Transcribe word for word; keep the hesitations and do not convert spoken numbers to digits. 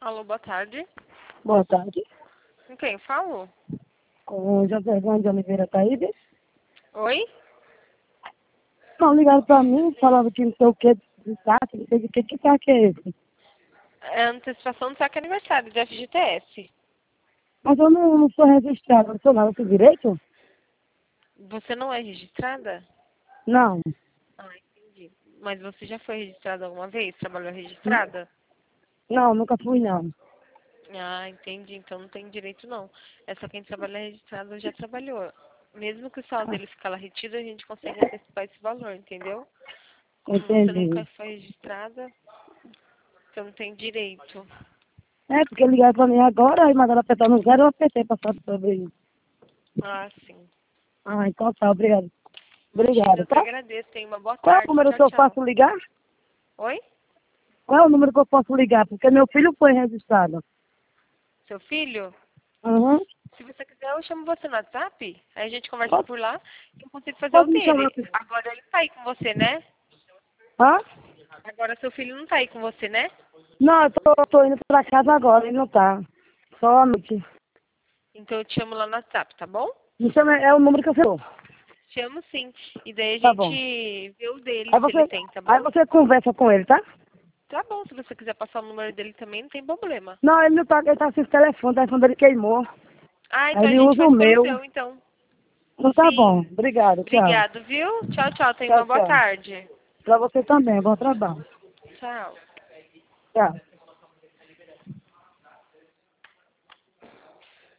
Alô, boa tarde. Boa tarde. Com quem falo? Com o José João de Oliveira Taíbe. Oi? Não, ligaram pra mim, falavam que não sei o que de saque, não sei de que, que saque é esse? É antecipação do saque aniversário de F G T S. Mas eu não, não sou registrada, não sou nada, sou direito? Você não é registrada? Não. Ah, entendi. Mas você já foi registrada alguma vez? Trabalhou registrada? Não, nunca fui não. Ah, entendi. Então não tem direito não. É só quem trabalha registrado já trabalhou. Mesmo que o salário Ah, dele ficar lá retido, a gente consegue antecipar esse valor, entendeu? Como você nunca entendi. foi registrada, você não tem direito. É, porque ligaram pra mim agora, aí mandaram apertar no zero, eu apertei pra saber sobre isso. Ah, sim. Ah, então tá, obrigado. Imagina, Obrigado, eu que tá? agradeço. Tenha uma boa Qual é o tarde. número Tchau, que eu tchau. posso ligar? Oi? Qual é o número que eu posso ligar? Porque meu filho foi registrado. Seu filho? Uhum. Se você quiser, eu chamo você no WhatsApp. Aí a gente conversa Pode, por lá e eu consigo fazer o pode me chamar dele. aqui. Agora ele tá aí com você, né? Hã? Agora seu filho não tá aí com você, né? Não, eu tô, tô indo pra casa agora, ele não tá. Só a noite. Então eu te chamo lá no WhatsApp, tá bom? Me chama, é o número que eu falou. Chamo sim. E daí a Tá bom. gente vê o dele, Aí se ele você, tem, tá aí bom? você conversa com ele, tá? Tá bom, se você quiser passar o número dele também, não tem problema. Não, ele não tá, ele tá sem telefone, o telefone dele queimou. Ah, Aí então a ele gente usa o faz pelo meu. seu, então. Então tá bom. Sim. Obrigado, tchau. Obrigado, viu? Tchau, tchau. Tenha Tchau, uma boa tchau. tarde. Pra você também, bom trabalho. Tchau. Tchau.